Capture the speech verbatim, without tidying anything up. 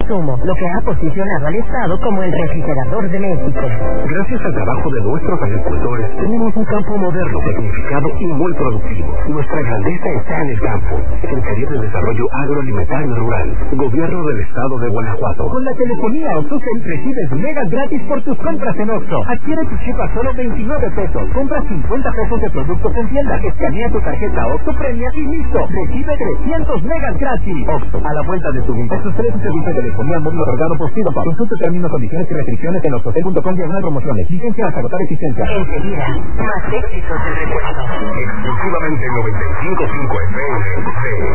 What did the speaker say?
consumo, lo que ha posicionado al Estado como el refrigerador de México. Gracias al trabajo de nuestros agricultores, tenemos un campo moderno, tecnificado y muy productivo. Nuestra grandeza está en el campo. Secretaría de Desarrollo Agroalimentario Rural, Gobierno del Estado de Guanajuato. Con la telefonía OXXO recibes megas gratis por tus compras en OXXO. Adquiere tu chip a solo veintinueve pesos. Compra cincuenta pesos de productos en tienda. Escanea tu tarjeta OXXO Premia y listo. Recibe trescientos megas gratis. OXXO, a la vuelta de tu vida. Estos tres servicios de telefonía móvil otorgado por Fidopac. Consulte términos, condiciones y restricciones en oxxocel punto com diagonal promociones. Licencia hasta agotar existencia. Enseguida, más éxitos del recuerdo. Exclusivamente noventa y cinco punto cinco F M.